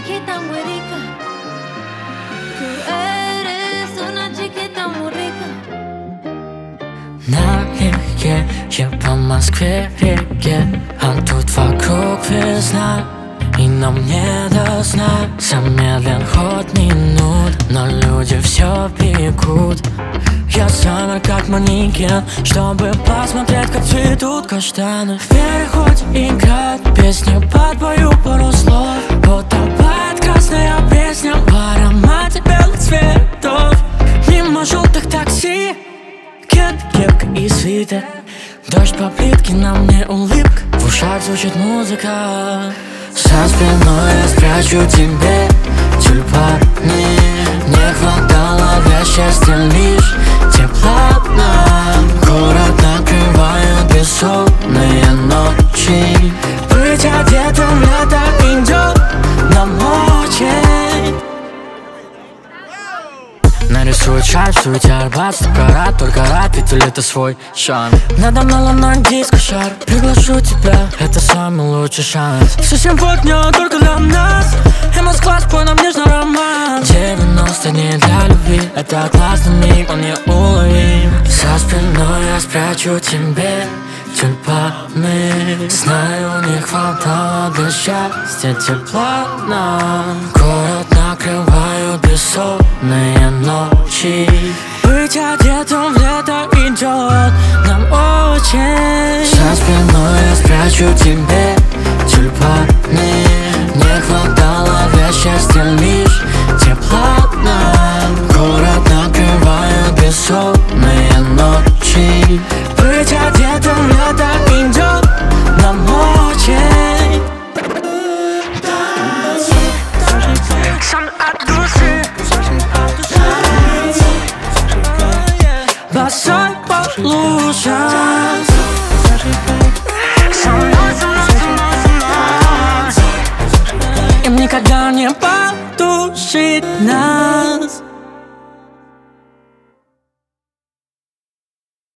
chiquita muy rica. Tú eres una chiquita muy rica. Налегке я по Москве реке, а тут вокруг весна, и нам не до сна. Замедлен ход минут, но люди все бегут. Я замер как манекен, чтобы посмотреть, как цветут каштаны. В переходе играет песня под бою пару слов. Утопает красная песня в аромате белых цветов. Мимо желтых такси, кепка и свитер. Дождь по плитке, на мне улыбка, в ушах звучит музыка. За спиной я спрячу тебе тюльпаны. Не хватало для счастья лишь тепла нам. Город накрывают бессонные ночи. Быть одетым в лето идет нам очень. Нарисую чай в суете Арбат, 100 карат, только рад, ведь у лета свой шанс. Надо мной луна, диско-шар. Приглашу тебя, это самый лучший шанс. Все сегодня только для нас, и Москва спой нам нежный роман. 90 дней для любви, это классный миг, он неуловим. За спиной я спрячу тебе тюльпаны. Знаю, не хватало для счастья тепла нам. Город накрывают бессонные ночи. Быть одетым в лето идет нам очень. За спиной я спрячу тебе тюльпаны. Не хватало для счастья лишь тепла нам. Город накрывают бессонные ночи. Быть одетым в лето идет нам очень. Сон от души, босой по лужам. Со мной, со мной, со мной, со мной. Им никогда не потушить нас.